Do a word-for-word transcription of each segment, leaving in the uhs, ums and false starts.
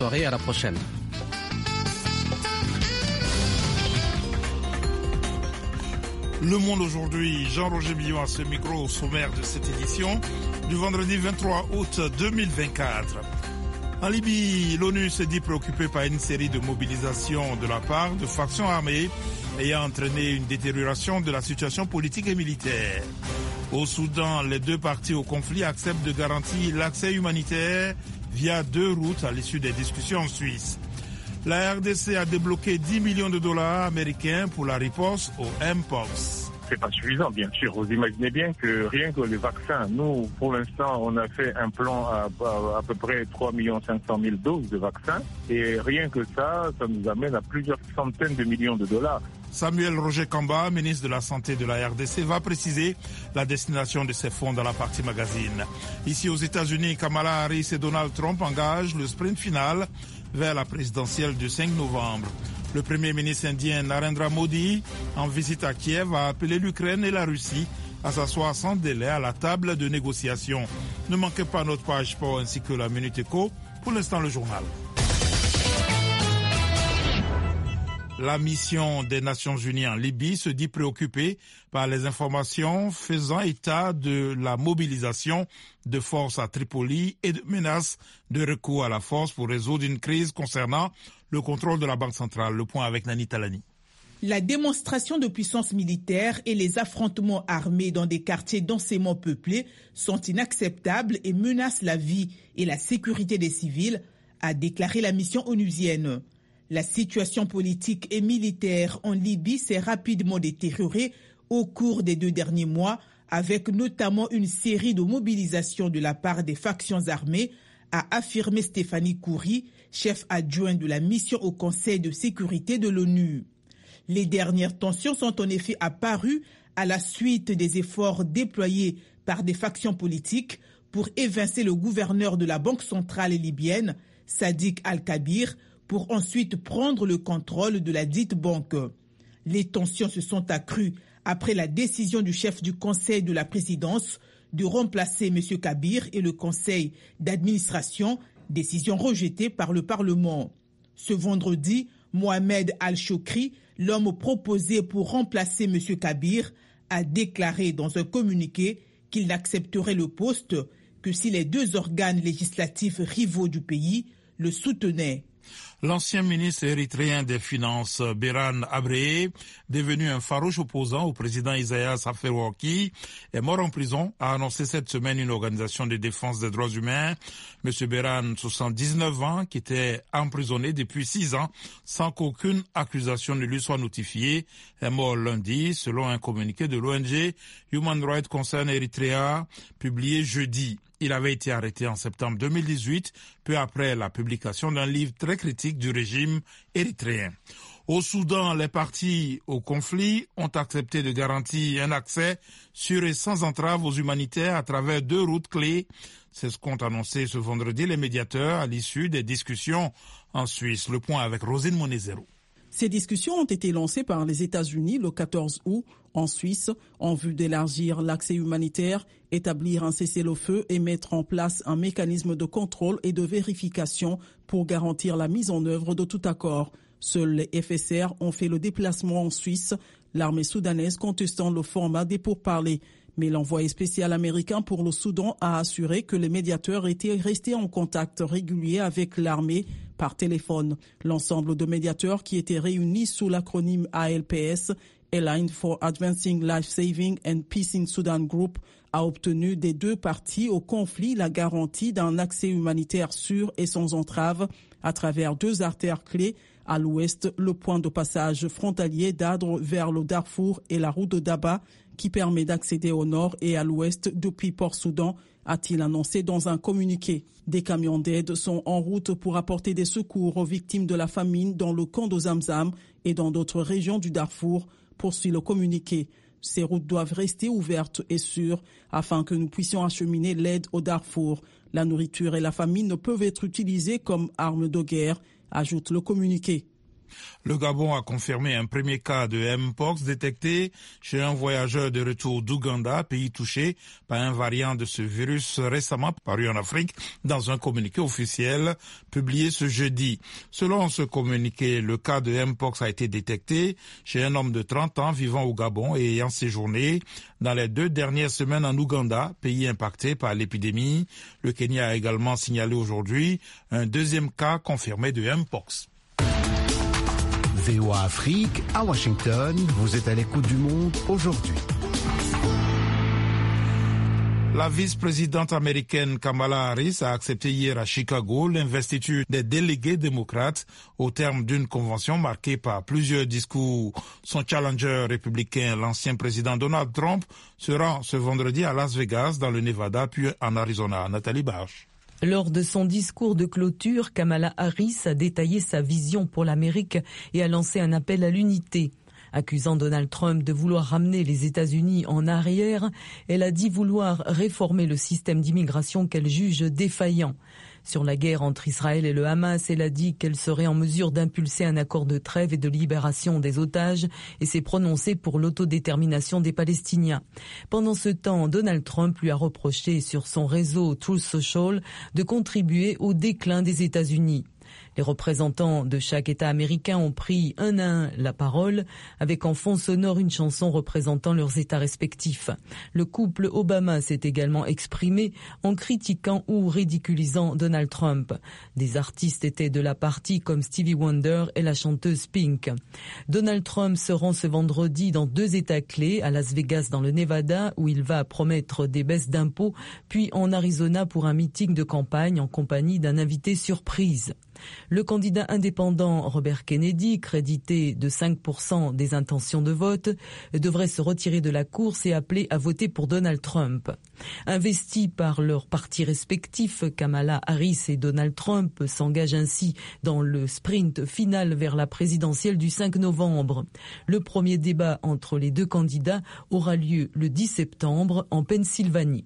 À la prochaine. Le Monde aujourd'hui, Jean-Roger Billon à ce micro au sommaire de cette édition du vendredi vingt-trois août deux mille vingt-quatre. En Libye, l'ONU s'est dit préoccupée par une série de mobilisations de la part de factions armées ayant entraîné une détérioration de la situation politique et militaire. Au Soudan, les deux parties au conflit acceptent de garantir l'accès humanitaire via deux routes à l'issue des discussions en Suisse. La R D C a débloqué dix millions de dollars américains pour la riposte au Mpox. C'est pas suffisant, bien sûr. Vous imaginez bien que rien que les vaccins, nous, pour l'instant, on a fait un plan à, à, à peu près trois millions cinq cent mille doses de vaccins. Et rien que ça, ça nous amène à plusieurs centaines de millions de dollars. Samuel Roger Kamba, ministre de la Santé de la R D C, va préciser la destination de ces fonds dans la partie magazine. Ici aux États-Unis, Kamala Harris et Donald Trump engagent le sprint final vers la présidentielle du cinq novembre. Le Premier ministre indien Narendra Modi, en visite à Kiev, a appelé l'Ukraine et la Russie à s'asseoir sans délai à la table de négociation. Ne manquez pas notre page sport ainsi que la Minute Éco. Pour l'instant, le journal. La mission des Nations Unies en Libye se dit préoccupée par les informations faisant état de la mobilisation de forces à Tripoli et de menaces de recours à la force pour résoudre une crise concernant le contrôle de la Banque centrale. Le point avec Nani Talani. La démonstration de puissance militaire et les affrontements armés dans des quartiers densément peuplés sont inacceptables et menacent la vie et la sécurité des civils, a déclaré la mission onusienne. La situation politique et militaire en Libye s'est rapidement détériorée au cours des deux derniers mois, avec notamment une série de mobilisations de la part des factions armées, a affirmé Stéphanie Khoury, chef adjoint de la mission au Conseil de sécurité de l'ONU. Les dernières tensions sont en effet apparues à la suite des efforts déployés par des factions politiques pour évincer le gouverneur de la Banque centrale libyenne, Sadiq Al-Kabir, pour ensuite prendre le contrôle de la dite banque. Les tensions se sont accrues après la décision du chef du Conseil de la présidence de remplacer M. Kabir et le Conseil d'administration, décision rejetée par le Parlement. Ce vendredi, Mohamed Al-Chokri, l'homme proposé pour remplacer M. Kabir, a déclaré dans un communiqué qu'il n'accepterait le poste que si les deux organes législatifs rivaux du pays le soutenaient. L'ancien ministre érythréen des Finances, Biran Abré, devenu un farouche opposant au président Isaias Afwerki, est mort en prison, a annoncé cette semaine une organisation de défense des droits humains. Monsieur Biran, soixante-dix-neuf ans, qui était emprisonné depuis six ans sans qu'aucune accusation ne lui soit notifiée, est mort lundi, selon un communiqué de l'O N G Human Rights Concern Eritrea, publié jeudi. Il avait été arrêté en septembre deux mille dix-huit, peu après la publication d'un livre très critique du régime érythréen. Au Soudan, les parties au conflit ont accepté de garantir un accès sûr et sans entrave aux humanitaires à travers deux routes clés. C'est ce qu'ont annoncé ce vendredi les médiateurs à l'issue des discussions en Suisse. Le point avec Rosine Monezero. Ces discussions ont été lancées par les États-Unis le quatorze août en Suisse en vue d'élargir l'accès humanitaire, établir un cessez-le-feu et mettre en place un mécanisme de contrôle et de vérification pour garantir la mise en œuvre de tout accord. Seuls les F S R ont fait le déplacement en Suisse, l'armée soudanaise contestant le format des pourparlers. Mais l'envoyé spécial américain pour le Soudan a assuré que les médiateurs étaient restés en contact régulier avec l'armée par téléphone. L'ensemble de médiateurs qui étaient réunis sous l'acronyme A L P S, Allied for Advancing Life Saving and Peace in Sudan Group, a obtenu des deux parties au conflit la garantie d'un accès humanitaire sûr et sans entrave à travers deux artères clés. À l'ouest, le point de passage frontalier d'Adre vers le Darfour et la route de Daba qui permet d'accéder au nord et à l'ouest depuis Port-Soudan, a-t-il annoncé dans un communiqué. Des camions d'aide sont en route pour apporter des secours aux victimes de la famine dans le camp de Zamzam et dans d'autres régions du Darfour, poursuit le communiqué. Ces routes doivent rester ouvertes et sûres afin que nous puissions acheminer l'aide au Darfour. La nourriture et la famine ne peuvent être utilisées comme armes de guerre, ajoute le communiqué. Le Gabon a confirmé un premier cas de Mpox détecté chez un voyageur de retour d'Ouganda, pays touché par un variant de ce virus récemment paru en Afrique, dans un communiqué officiel publié ce jeudi. Selon ce communiqué, le cas de Mpox a été détecté chez un homme de trente ans vivant au Gabon et ayant séjourné dans les deux dernières semaines en Ouganda, pays impacté par l'épidémie. Le Kenya a également signalé aujourd'hui un deuxième cas confirmé de Mpox. V O A Afrique, à Washington, vous êtes à l'écoute du monde aujourd'hui. La vice-présidente américaine Kamala Harris a accepté hier à Chicago l'investiture des délégués démocrates au terme d'une convention marquée par plusieurs discours. Son challenger républicain, l'ancien président Donald Trump, se rend ce vendredi à Las Vegas, dans le Nevada, puis en Arizona. Nathalie Barche. Lors de son discours de clôture, Kamala Harris a détaillé sa vision pour l'Amérique et a lancé un appel à l'unité. Accusant Donald Trump de vouloir ramener les États-Unis en arrière, elle a dit vouloir réformer le système d'immigration qu'elle juge défaillant. Sur la guerre entre Israël et le Hamas, elle a dit qu'elle serait en mesure d'impulser un accord de trêve et de libération des otages et s'est prononcée pour l'autodétermination des Palestiniens. Pendant ce temps, Donald Trump lui a reproché sur son réseau Truth Social de contribuer au déclin des États-Unis. Les représentants de chaque État américain ont pris un à un la parole, avec en fond sonore une chanson représentant leurs États respectifs. Le couple Obama s'est également exprimé en critiquant ou ridiculisant Donald Trump. Des artistes étaient de la partie comme Stevie Wonder et la chanteuse Pink. Donald Trump se rend ce vendredi dans deux États clés, à Las Vegas dans le Nevada, où il va promettre des baisses d'impôts, puis en Arizona pour un meeting de campagne en compagnie d'un invité surprise. Le candidat indépendant Robert Kennedy, crédité de cinq pour cent des intentions de vote, devrait se retirer de la course et appeler à voter pour Donald Trump. Investis par leurs partis respectifs, Kamala Harris et Donald Trump s'engagent ainsi dans le sprint final vers la présidentielle du cinq novembre. Le premier débat entre les deux candidats aura lieu le dix septembre en Pennsylvanie.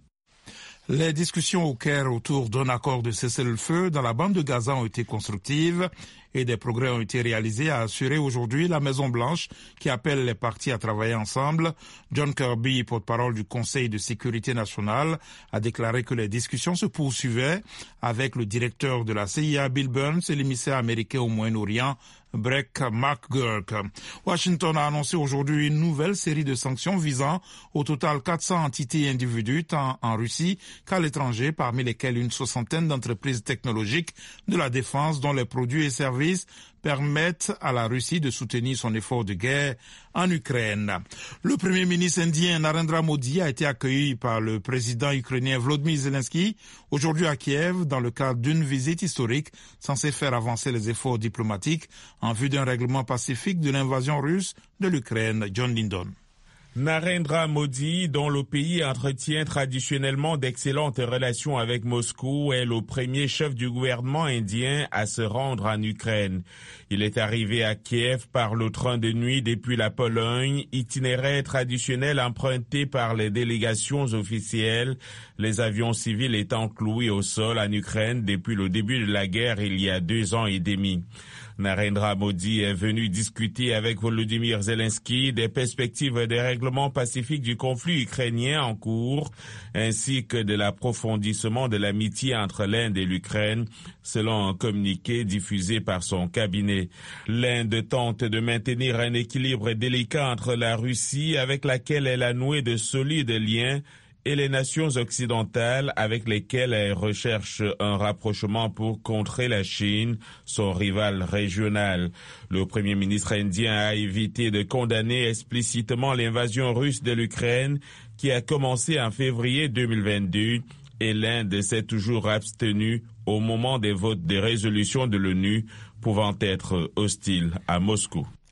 Les discussions au Caire autour d'un accord de cessez-le-feu dans la bande de Gaza ont été constructives et des progrès ont été réalisés, a assuré aujourd'hui la Maison-Blanche qui appelle les partis à travailler ensemble. John Kirby, porte-parole du Conseil de sécurité nationale, a déclaré que les discussions se poursuivaient avec le directeur de la C I A, Bill Burns, et l'émissaire américain au Moyen-Orient, Breck McGurk. Washington a annoncé aujourd'hui une nouvelle série de sanctions visant au total quatre cents entités et individus, tant en Russie qu'à l'étranger, parmi lesquelles une soixantaine d'entreprises technologiques de la défense dont les produits et services permettent à la Russie de soutenir son effort de guerre en Ukraine. Le premier ministre indien Narendra Modi a été accueilli par le président ukrainien Volodymyr Zelensky aujourd'hui à Kiev dans le cadre d'une visite historique censée faire avancer les efforts diplomatiques en vue d'un règlement pacifique de l'invasion russe de l'Ukraine. John Lindon. Narendra Modi, dont le pays entretient traditionnellement d'excellentes relations avec Moscou, est le premier chef du gouvernement indien à se rendre en Ukraine. Il est arrivé à Kiev par le train de nuit depuis la Pologne, itinéraire traditionnel emprunté par les délégations officielles, les avions civils étant cloués au sol en Ukraine depuis le début de la guerre il y a deux ans et demi. Narendra Modi est venu discuter avec Volodymyr Zelensky des perspectives des règlements pacifiques du conflit ukrainien en cours, ainsi que de l'approfondissement de l'amitié entre l'Inde et l'Ukraine, selon un communiqué diffusé par son cabinet. L'Inde tente de maintenir un équilibre délicat entre la Russie, avec laquelle elle a noué de solides liens, et les nations occidentales avec lesquelles elle recherche un rapprochement pour contrer la Chine, son rival régional. Le Premier ministre indien a évité de condamner explicitement l'invasion russe de l'Ukraine qui a commencé en février deux mille vingt-deux et l'Inde s'est toujours abstenue au moment des votes des résolutions de l'ONU pouvant être hostiles à Moscou.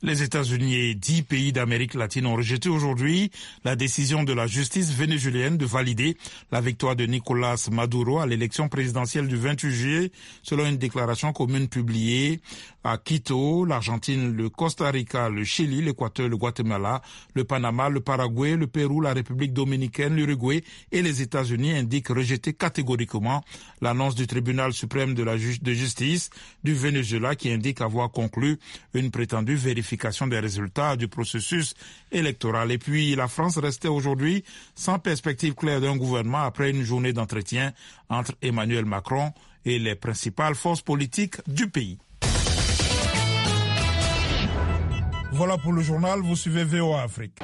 Les États-Unis et dix pays d'Amérique latine ont rejeté aujourd'hui la décision de la justice vénézuélienne de valider la victoire de Nicolas Maduro à l'élection présidentielle du vingt-huit juillet, selon une déclaration commune publiée à Quito. L'Argentine, le Costa Rica, le Chili, l'Équateur, le Guatemala, le Panama, le Paraguay, le Pérou, la République dominicaine, l'Uruguay et les États-Unis indiquent rejeter catégoriquement l'annonce du tribunal suprême de la ju- de justice du Venezuela qui indique avoir conclu une prétendue vérification des résultats du processus électoral. Et puis, la France restait aujourd'hui sans perspective claire d'un gouvernement après une journée d'entretien entre Emmanuel Macron et les principales forces politiques du pays. Voilà pour le journal, vous suivez V O A Afrique.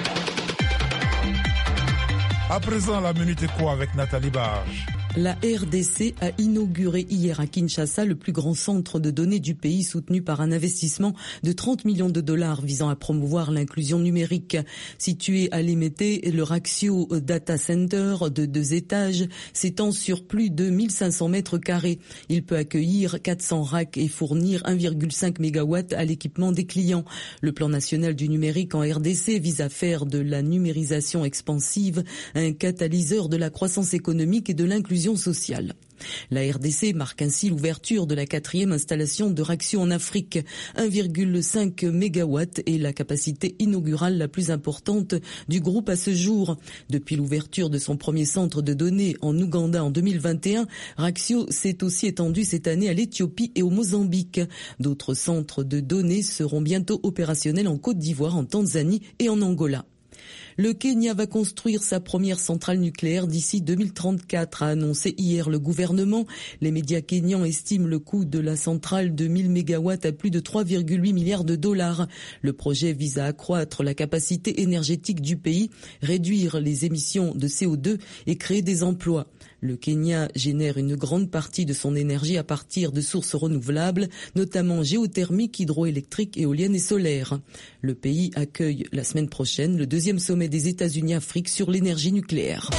À présent, la Minute Éco avec Nathalie Barge. La R D C a inauguré hier à Kinshasa le plus grand centre de données du pays soutenu par un investissement de trente millions de dollars visant à promouvoir l'inclusion numérique. Situé à Limete, le Raxio Data Center de deux étages s'étend sur plus de mille cinq cents mètres carrés. Il peut accueillir quatre cents racks et fournir un virgule cinq mégawatts à l'équipement des clients. Le plan national du numérique en R D C vise à faire de la numérisation expansive un catalyseur de la croissance économique et de l'inclusion sociale. La R D C marque ainsi l'ouverture de la quatrième installation de Raxio en Afrique. un virgule cinq mégawatts est la capacité inaugurale la plus importante du groupe à ce jour. Depuis l'ouverture de son premier centre de données en Ouganda en deux mille vingt et un, Raxio s'est aussi étendu cette année à l'Éthiopie et au Mozambique. D'autres centres de données seront bientôt opérationnels en Côte d'Ivoire, en Tanzanie et en Angola. Le Kenya va construire sa première centrale nucléaire d'ici deux mille trente-quatre, a annoncé hier le gouvernement. Les médias kenyans estiment le coût de la centrale de mille mégawatts à plus de trois virgule huit milliards de dollars. Le projet vise à accroître la capacité énergétique du pays, réduire les émissions de C O deux et créer des emplois. Le Kenya génère une grande partie de son énergie à partir de sources renouvelables, notamment géothermiques, hydroélectriques, éoliennes et solaires. Le pays accueille la semaine prochaine le deuxième sommet des États-Unis-Afrique sur l'énergie nucléaire.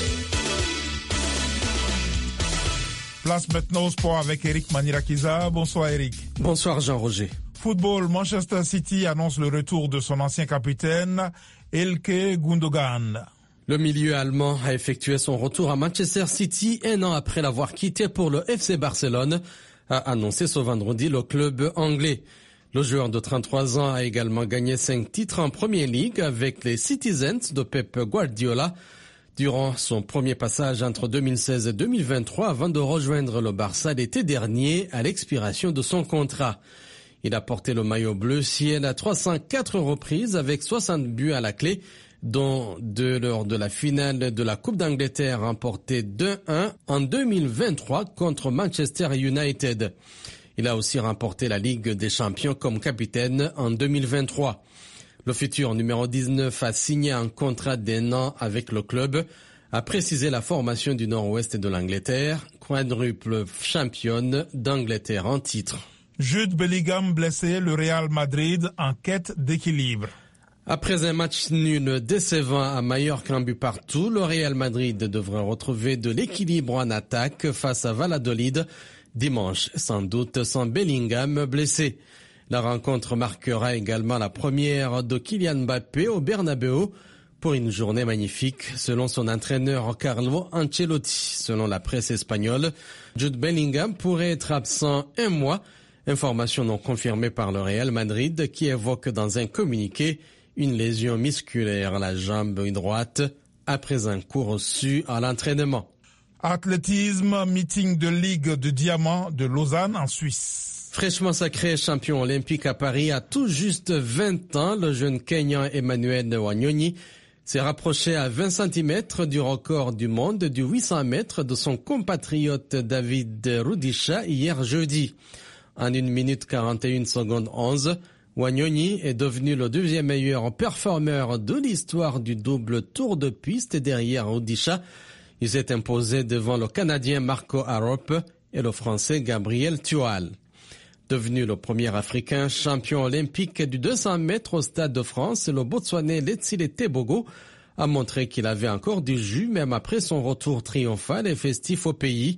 Place maintenant au sport avec Eric Manirakiza. Bonsoir Eric. Bonsoir Jean-Roger. Football, Manchester City annonce le retour de son ancien capitaine, Ilkay Gundogan. Le milieu allemand a effectué son retour à Manchester City un an après l'avoir quitté pour le F C Barcelone, a annoncé ce vendredi le club anglais. Le joueur de trente-trois ans a également gagné cinq titres en Premier League avec les Citizens de Pep Guardiola durant son premier passage entre deux mille seize et deux mille vingt-trois avant de rejoindre le Barça l'été dernier à l'expiration de son contrat. Il a porté le maillot bleu ciel à trois cent quatre reprises avec soixante buts à la clé, dont deux lors de la finale de la Coupe d'Angleterre remportée deux un en deux mille vingt-trois contre Manchester United. Il a aussi remporté la Ligue des Champions comme capitaine en deux mille vingt-trois. Le futur numéro dix-neuf a signé un contrat d'un an avec le club, a précisé la formation du nord-ouest de l'Angleterre, quadruple championne d'Angleterre en titre. Jude Bellingham blessé, le Real Madrid en quête d'équilibre. Après un match nul décevant à Mallorca, un but partout, le Real Madrid devrait retrouver de l'équilibre en attaque face à Valladolid dimanche, sans doute sans Bellingham blessé. La rencontre marquera également la première de Kylian Mbappé au Bernabéu pour une journée magnifique, selon son entraîneur Carlo Ancelotti. Selon la presse espagnole, Jude Bellingham pourrait être absent un mois, information non confirmée par le Real Madrid qui évoque dans un communiqué une lésion musculaire à la jambe droite après un coup reçu à l'entraînement. Athlétisme, meeting de Ligue de Diamant de Lausanne en Suisse. Fraîchement sacré champion olympique à Paris à tout juste vingt ans, le jeune Kenyan Emmanuel Wanyonyi s'est rapproché à vingt centimètres du record du monde du huit cents mètres de son compatriote David Rudisha hier jeudi. En une minute quarante et une secondes onze, Wanyonyi est devenu le deuxième meilleur performeur de l'histoire du double tour de piste derrière Rudisha. Il s'est imposé devant le Canadien Marco Arop et le Français Gabriel Tual. Devenu le premier Africain champion olympique du deux cents mètres au Stade de France, le Botswanais Letsile Tebogo a montré qu'il avait encore du jus même après son retour triomphal et festif au pays.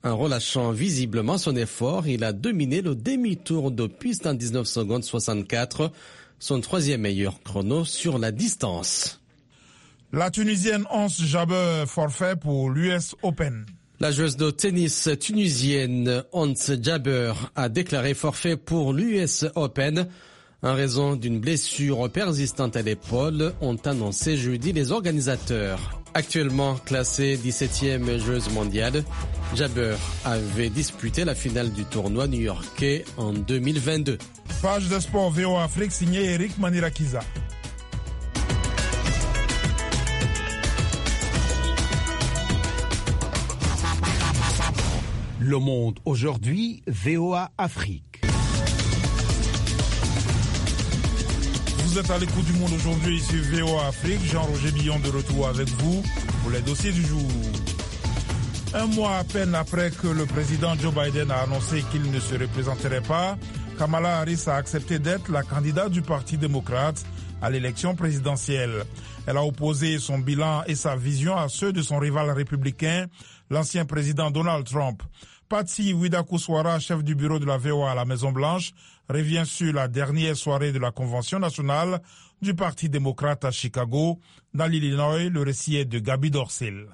En relâchant visiblement son effort, il a dominé le demi-tour de piste en dix-neuf secondes soixante-quatre, son troisième meilleur chrono sur la distance. La Tunisienne Ons Jabeur forfait pour l'U S Open. La joueuse de tennis tunisienne Ons Jabeur a déclaré forfait pour l'U S Open en raison d'une blessure persistante à l'épaule, ont annoncé jeudi les organisateurs. Actuellement classée dix-septième joueuse mondiale, Jabeur avait disputé la finale du tournoi new-yorkais en deux mille vingt-deux. Page de sport V O Afrique signée Eric Manirakiza. Le Monde aujourd'hui, V O A Afrique. Vous êtes à l'écoute du Monde aujourd'hui, ici V O A Afrique. Jean-Roger Billon de retour avec vous pour les dossiers du jour. Un mois à peine après que le président Joe Biden a annoncé qu'il ne se représenterait pas, Kamala Harris a accepté d'être la candidate du Parti démocrate à l'élection présidentielle. Elle a opposé son bilan et sa vision à ceux de son rival républicain, l'ancien président Donald Trump. Patsy Widakuswara, chef du bureau de la V O A à la Maison-Blanche, revient sur la dernière soirée de la Convention nationale du Parti démocrate à Chicago. Dans l'Illinois, le récit est de Gabi Dorcel.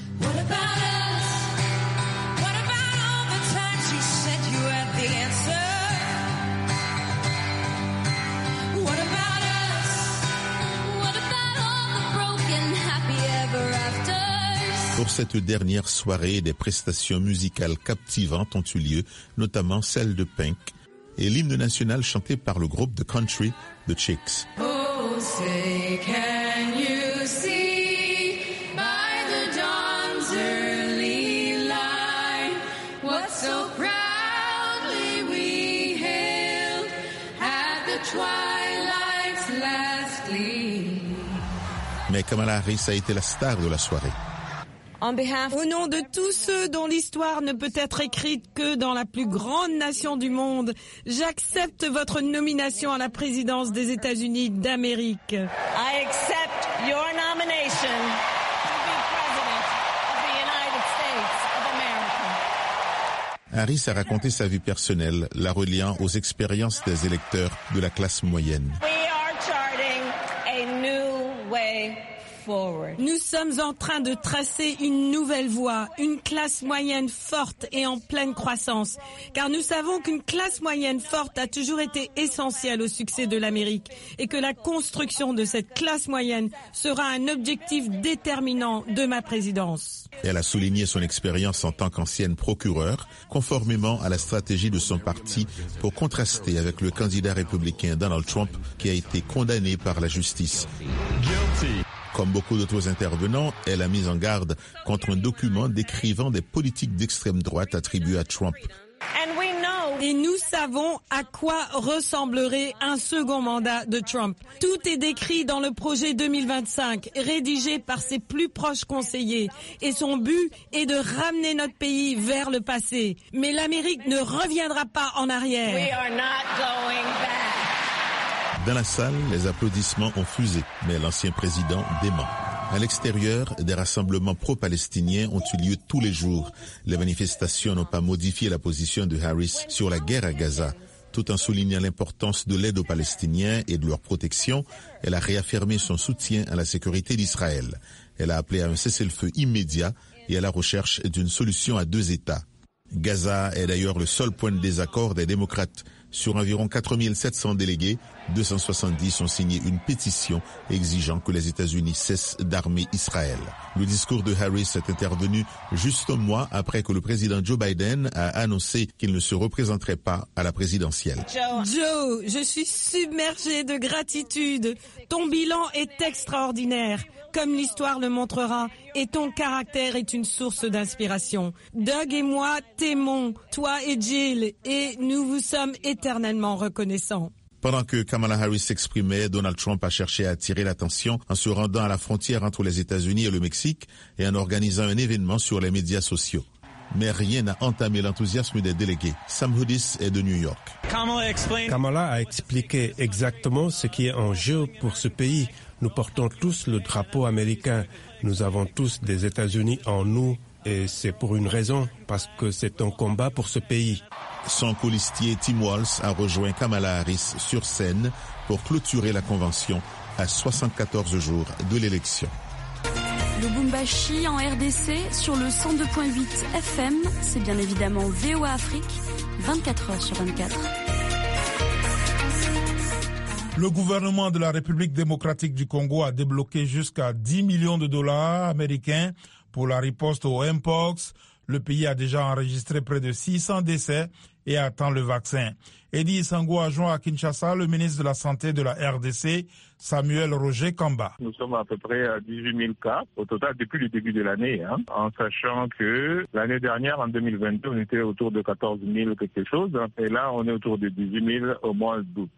Pour cette dernière soirée, des prestations musicales captivantes ont eu lieu, notamment celle de Pink et l'hymne national chanté par le groupe de country The Chicks. Oh, say, can you see by the dawn's early light what so proudly we hailed at the twilight's last gleam. Mais Kamala Harris a été la star de la soirée. Au nom de tous ceux dont l'histoire ne peut être écrite que dans la plus grande nation du monde, j'accepte votre nomination à la présidence des États-Unis d'Amérique. I accept your nomination to be president of the United States of America. Harris a raconté sa vie personnelle, la reliant aux expériences des électeurs de la classe moyenne. We are charting a new way. Nous sommes en train de tracer une nouvelle voie, une classe moyenne forte et en pleine croissance. Car nous savons qu'une classe moyenne forte a toujours été essentielle au succès de l'Amérique et que la construction de cette classe moyenne sera un objectif déterminant de ma présidence. Elle a souligné son expérience en tant qu'ancienne procureure, conformément à la stratégie de son parti pour contraster avec le candidat républicain Donald Trump qui a été condamné par la justice. Guilty. Comme beaucoup d'autres intervenants, elle a mis en garde contre un document décrivant des politiques d'extrême droite attribuées à Trump. Et nous savons à quoi ressemblerait un second mandat de Trump. Tout est décrit dans le projet deux mille vingt-cinq, rédigé par ses plus proches conseillers. Et son but est de ramener notre pays vers le passé. Mais l'Amérique ne reviendra pas en arrière. We are not going back. Dans la salle, les applaudissements ont fusé, mais l'ancien président dément. À l'extérieur, des rassemblements pro-palestiniens ont eu lieu tous les jours. Les manifestations n'ont pas modifié la position de Harris sur la guerre à Gaza. Tout en soulignant l'importance de l'aide aux Palestiniens et de leur protection, elle a réaffirmé son soutien à la sécurité d'Israël. Elle a appelé à un cessez-le-feu immédiat et à la recherche d'une solution à deux États. Gaza est d'ailleurs le seul point de désaccord des démocrates. Sur environ quatre mille sept cents délégués, deux cent soixante-dix ont signé une pétition exigeant que les États-Unis cessent d'armer Israël. Le discours de Harris est intervenu juste un mois après que le président Joe Biden a annoncé qu'il ne se représenterait pas à la présidentielle. Joe, je suis submergé de gratitude. Ton bilan est extraordinaire, comme l'histoire le montrera, et ton caractère est une source d'inspiration. Doug et moi t'aimons, toi et Jill, et nous vous sommes éternellement reconnaissants. Pendant que Kamala Harris s'exprimait, Donald Trump a cherché à attirer l'attention en se rendant à la frontière entre les États-Unis et le Mexique et en organisant un événement sur les médias sociaux. Mais rien n'a entamé l'enthousiasme des délégués. Sam Houdis est de New York. Kamala a expliqué exactement ce qui est en jeu pour ce pays. Nous portons tous le drapeau américain. Nous avons tous des États-Unis en nous Et c'est pour une raison, parce que c'est un combat pour ce pays. Son colistier Tim Walz a rejoint Kamala Harris sur scène pour clôturer la convention à soixante-quatorze jours de l'élection. Lubumbashi en R D C sur le cent deux virgule huit F M, c'est bien évidemment V O A Afrique, vingt-quatre heures sur vingt-quatre. Le gouvernement de la République démocratique du Congo a débloqué jusqu'à dix millions de dollars américains pour la riposte au Mpox. Le pays a déjà enregistré près de six cents décès et attend le vaccin. Eddie Sango a joint à Kinshasa le ministre de la Santé de la R D C, Samuel Roger Kamba. Nous sommes à peu près à dix-huit mille cas au total depuis le début de l'année, hein, en sachant que l'année dernière, en deux mille vingt-deux, on était autour de quatorze mille quelque chose, et là on est autour de dix-huit mille au mois d'août.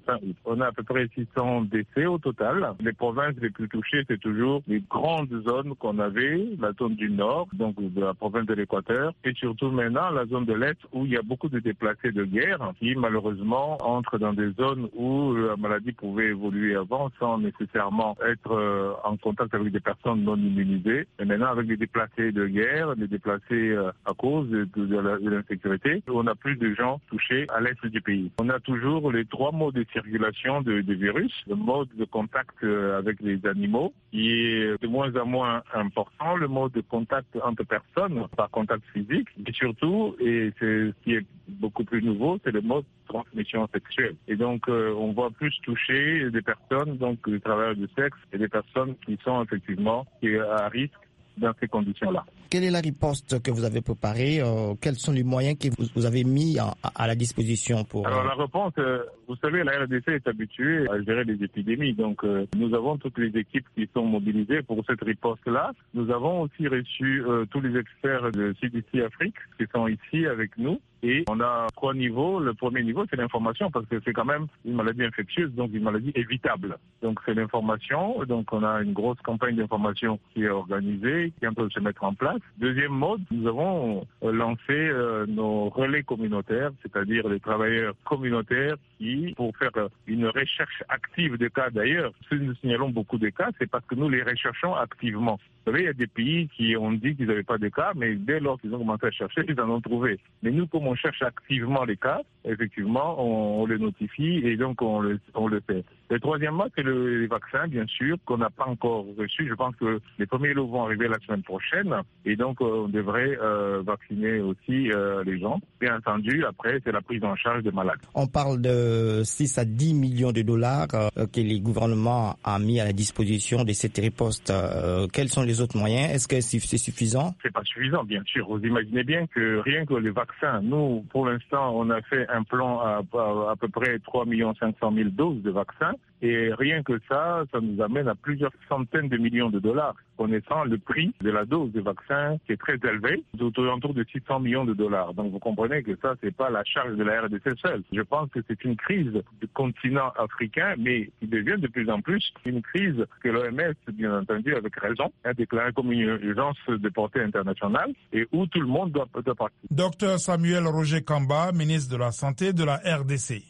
On a à peu près six cents décès au total. Les provinces les plus touchées, c'est toujours les grandes zones qu'on avait, la zone du nord, donc de la province de l'Équateur, et surtout maintenant la zone de l'Est où il y a beaucoup de déplacés de guerre qui malheureusement entrent dans des zones où la maladie pouvait évoluer avant sans nécessairement être euh, en contact avec des personnes non immunisées. Et maintenant, avec les déplacés de guerre, les déplacés euh, à cause de, de, de l'insécurité, on a plus de gens touchés à l'est du pays. On a toujours les trois modes de circulation de, de virus. Le mode de contact euh, avec les animaux, qui est de moins en moins important. Le mode de contact entre personnes, par contact physique. Et surtout, et c'est ce qui est beaucoup plus nouveau, c'est le mode de transmission sexuelle. Et donc, euh, on voit plus toucher des personnes, donc des travailleurs du sexe, et des personnes qui sont effectivement à risque dans ces conditions-là. Quelle est la riposte que vous avez préparée? euh, Quels sont les moyens que vous, vous avez mis à, à la disposition pour... Alors la réponse, euh, vous savez, la R D C est habituée à gérer les épidémies. Donc euh, nous avons toutes les équipes qui sont mobilisées pour cette riposte-là. Nous avons aussi reçu euh, tous les experts de C D C Afrique qui sont ici avec nous. Et on a trois niveaux. Le premier niveau, c'est l'information, parce que c'est quand même une maladie infectieuse, donc une maladie évitable. Donc c'est l'information. Donc on a une grosse campagne d'information qui est organisée, qui est en train de se mettre en place. Deuxième mode, nous avons lancé euh, nos relais communautaires, c'est-à-dire les travailleurs communautaires qui, pour faire une recherche active des cas d'ailleurs, si nous signalons beaucoup de cas, c'est parce que nous les recherchons activement. Vous savez, il y a des pays qui ont dit qu'ils n'avaient pas de cas, mais dès lors qu'ils ont commencé à chercher, ils en ont trouvé. Mais nous, comme on cherche activement les cas, effectivement, on, on les notifie et donc on le, on le fait. Le troisième mode, c'est le, les vaccins, bien sûr, qu'on n'a pas encore reçus. Je pense que les premiers lots vont arriver la semaine prochaine et donc on devrait euh, vacciner aussi euh, les gens. Bien entendu, après, c'est la prise en charge des malades. On parle de six à dix millions de dollars euh, que les gouvernements ont mis à la disposition de cette riposte. Euh, quels sont les autres moyens? Est-ce que c'est suffisant? C'est pas suffisant, bien sûr. Vous imaginez bien que rien que les vaccins, nous, pour l'instant, on a fait un plan à, à, à peu près trois millions cinq cent mille doses de vaccins. Et rien que ça, ça nous amène à plusieurs centaines de millions de dollars, connaissant le prix de la dose de vaccin qui est très élevé, autour de six cents millions de dollars. Donc vous comprenez que ça, c'est pas la charge de la R D C seule. Je pense que c'est une crise du continent africain, mais qui devient de plus en plus une crise que l'O M S, bien entendu, avec raison, a déclaré comme une urgence de portée internationale et où tout le monde doit, doit partir. Docteur Samuel Roger Kamba, ministre de la Santé de la R D C.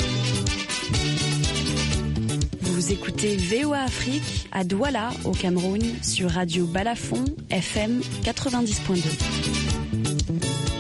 Vous écoutez V O A Afrique à Douala, au Cameroun, sur Radio Balafon, F M quatre-vingt-dix point deux.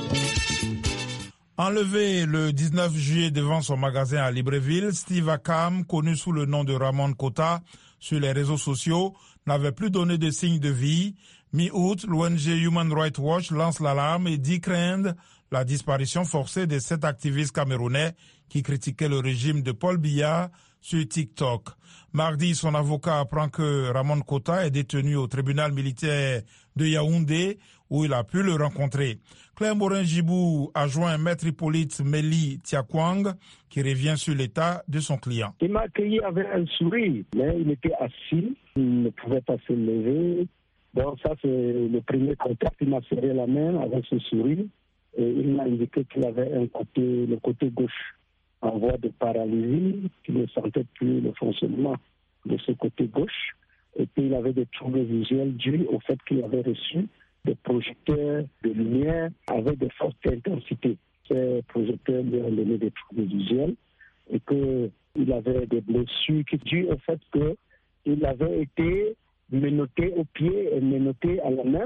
Enlevé le dix-neuf juillet devant son magasin à Libreville, Steve Akam, connu sous le nom de Ramon Kota sur les réseaux sociaux, n'avait plus donné de signe de vie. Mi-août, l'O N G Human Rights Watch lance l'alarme et dit craindre la disparition forcée de sept activistes camerounais qui critiquaient le régime de Paul Biya sur TikTok. Mardi, son avocat apprend que Ramon Kota est détenu au tribunal militaire de Yaoundé, où il a pu le rencontrer. Claire Morin-Gibou a joint Maître Hippolyte Meli Tiakwang, qui revient sur l'état de son client. Il m'a accueilli avec un sourire, mais il était assis, il ne pouvait pas se lever. Donc ça, c'est le premier contact. Il m'a serré la main avec ce sourire et il m'a indiqué qu'il avait un côté, le côté gauche en voie de paralysie, qu'il ne sentait plus le fonctionnement de ce côté gauche. Et puis il avait des troubles visuels dus au fait qu'il avait reçu des projecteurs de lumière avec de fortes intensités. Ces projecteurs lui ont donné des troubles visuels et qu'il avait des blessures qui dues au fait qu'il avait été menotté au pied et menotté à la main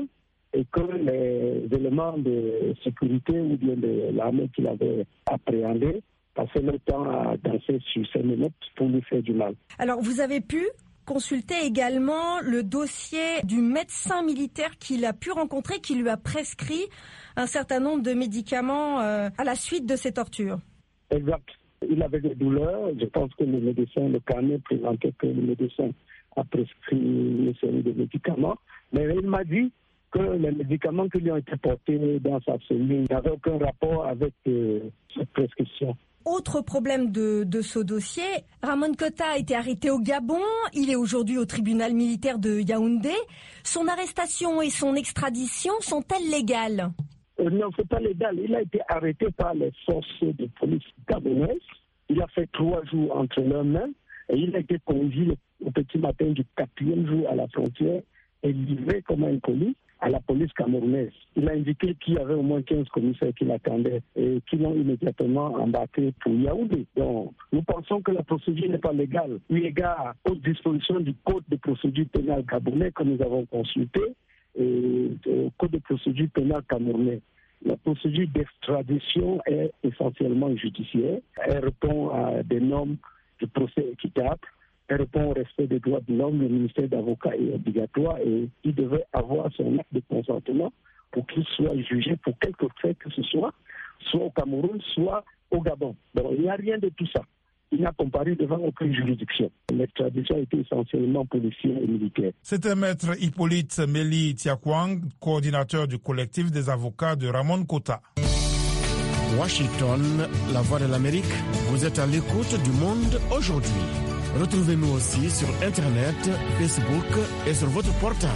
et que les éléments de sécurité ou bien de l'armée qu'il avait appréhendés passaient le temps à danser sur ses menottes pour lui faire du mal. Alors, vous avez pu consulter également le dossier du médecin militaire qu'il a pu rencontrer, qui lui a prescrit un certain nombre de médicaments euh, à la suite de ces tortures. Exact. Il avait des douleurs. Je pense que le médecin, le carnet présentait que le médecin a prescrit une série de médicaments. Mais il m'a dit que les médicaments qui lui ont été portés dans sa cellule n'avaient aucun rapport avec euh, cette prescription. Autre problème de, de ce dossier, Ramon Kota a été arrêté au Gabon. Il est aujourd'hui au tribunal militaire de Yaoundé. Son arrestation et son extradition sont-elles légales ? Euh, non, c'est pas légal. Il a été arrêté par les forces de police gabonaises. Il a fait trois jours entre leurs mains et il a été conduit au petit matin du quatrième jour à la frontière et livré comme un colis à la police camerounaise. Il a indiqué qu'il y avait au moins quinze commissaires qui l'attendaient et qui l'ont immédiatement embarqué pour Yaoundé. Donc, nous pensons que la procédure n'est pas légale. Eu égard aux dispositions du Code de procédure pénale gabonais que nous avons consulté et au Code de procédure pénale camerounais. La procédure d'extradition est essentiellement judiciaire. Elle répond à des normes de procès équitable. Elle répond au respect des droits de l'homme. Le ministère d'avocat est obligatoire et il devait avoir son acte de consentement pour qu'il soit jugé pour quelque fait que ce soit, soit au Cameroun, soit au Gabon. Donc il n'y a rien de tout ça. Il n'a comparu devant aucune juridiction. L'extradition a été essentiellement policière et militaire. C'était maître Hippolyte Meli Tiakwang, coordinateur du collectif des avocats de Ramon Kota. Washington, la voix de l'Amérique, vous êtes à l'écoute du monde aujourd'hui. Retrouvez-nous aussi sur Internet, Facebook et sur votre portable.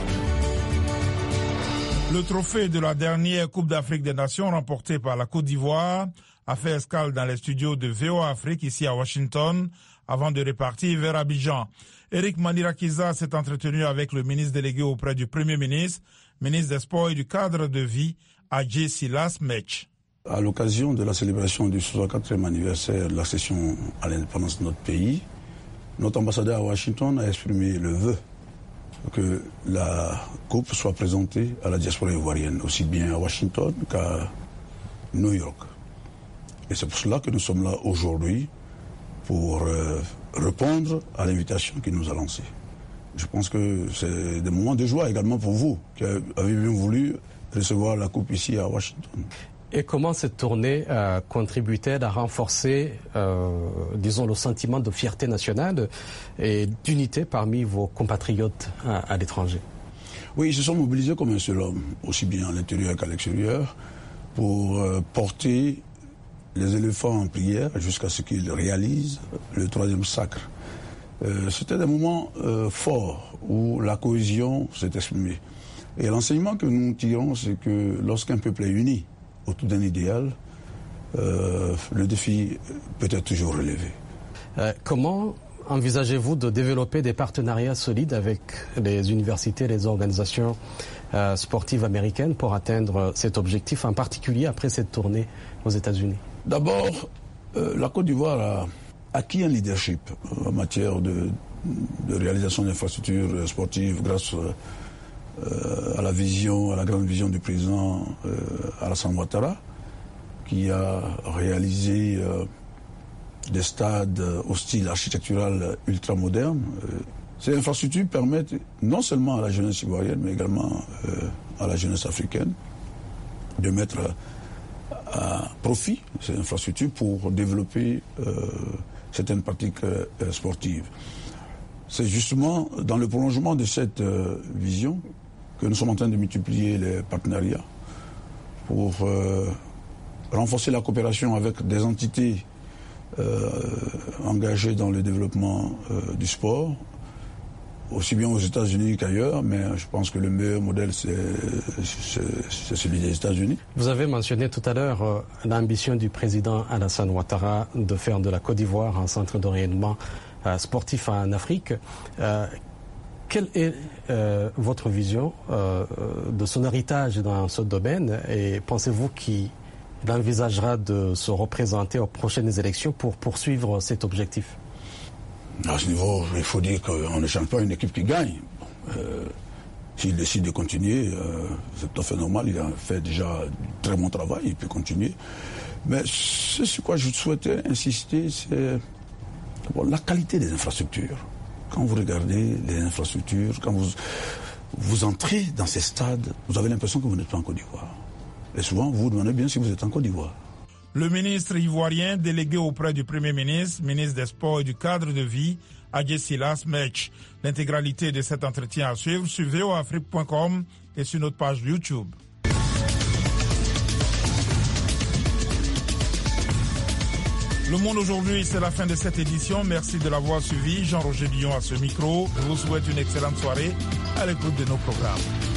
Le trophée de la dernière Coupe d'Afrique des Nations remportée par la Côte d'Ivoire a fait escale dans les studios de V O A Afrique ici à Washington avant de repartir vers Abidjan. Eric Manirakiza s'est entretenu avec le ministre délégué auprès du Premier ministre, ministre des Sports et du Cadre de vie, Adjé Silas Mech. À l'occasion de la célébration du soixante-quatrième anniversaire de l'accession à l'indépendance de notre pays, notre ambassadeur à Washington a exprimé le vœu que la Coupe soit présentée à la diaspora ivoirienne, aussi bien à Washington qu'à New York. Et c'est pour cela que nous sommes là aujourd'hui, pour euh, répondre à l'invitation qu'il nous a lancée. Je pense que c'est des moments de joie également pour vous, qui avez bien voulu recevoir la Coupe ici à Washington. Et comment cette tournée euh, contribue-t-elle à renforcer, euh, disons, le sentiment de fierté nationale et d'unité parmi vos compatriotes à, à l'étranger? Oui, ils se sont mobilisés comme un seul homme, aussi bien à l'intérieur qu'à l'extérieur, pour euh, porter les éléphants en prière jusqu'à ce qu'ils réalisent le troisième sacre. Euh, c'était des moments euh, forts où la cohésion s'est exprimée. Et l'enseignement que nous tirons, c'est que lorsqu'un peuple est uni autour d'un idéal, euh, le défi peut être toujours relevé. Euh, comment envisagez-vous de développer des partenariats solides avec les universités et les organisations euh, sportives américaines pour atteindre cet objectif, en particulier après cette tournée aux États-Unis? D'abord, euh, la Côte d'Ivoire a acquis un leadership en matière de, de réalisation d'infrastructures sportives grâce euh, à la vision, à la grande vision du président euh, Alassane Ouattara, qui a réalisé euh, des stades au style architectural ultra moderne. Euh, ces infrastructures permettent non seulement à la jeunesse ivoirienne, mais également euh, à la jeunesse africaine de mettre à profit ces infrastructures pour développer euh, certaines pratiques euh, sportives. C'est justement dans le prolongement de cette euh, vision que nous sommes en train de multiplier les partenariats pour euh, renforcer la coopération avec des entités euh, engagées dans le développement euh, du sport, aussi bien aux États-Unis qu'ailleurs, mais je pense que le meilleur modèle, c'est, c'est, c'est celui des États-Unis. Vous avez mentionné tout à l'heure euh, l'ambition du président Alassane Ouattara de faire de la Côte d'Ivoire un centre de rayonnement euh, sportif en Afrique. Euh, Quelle est euh, votre vision euh, de son héritage dans ce domaine et pensez-vous qu'il envisagera de se représenter aux prochaines élections pour poursuivre cet objectif? À ce niveau, il faut dire qu'on ne change pas une équipe qui gagne. Euh, S'il décide de continuer, euh, c'est tout à fait normal. Il a fait déjà un très bon travail, il peut continuer. Mais ce sur quoi je souhaitais insister, c'est bon, la qualité des infrastructures. Quand vous regardez les infrastructures, quand vous, vous entrez dans ces stades, vous avez l'impression que vous n'êtes pas en Côte d'Ivoire. Et souvent, vous vous demandez bien si vous êtes en Côte d'Ivoire. Le ministre ivoirien délégué auprès du Premier ministre, ministre des Sports et du Cadre de vie, Adjé Silas Mech. L'intégralité de cet entretien à suivre sur v o afrique point com et sur notre page YouTube. Le Monde aujourd'hui, c'est la fin de cette édition. Merci de l'avoir suivi. Jean-Roger Billon à ce micro. Je vous souhaite une excellente soirée à l'écoute de nos programmes.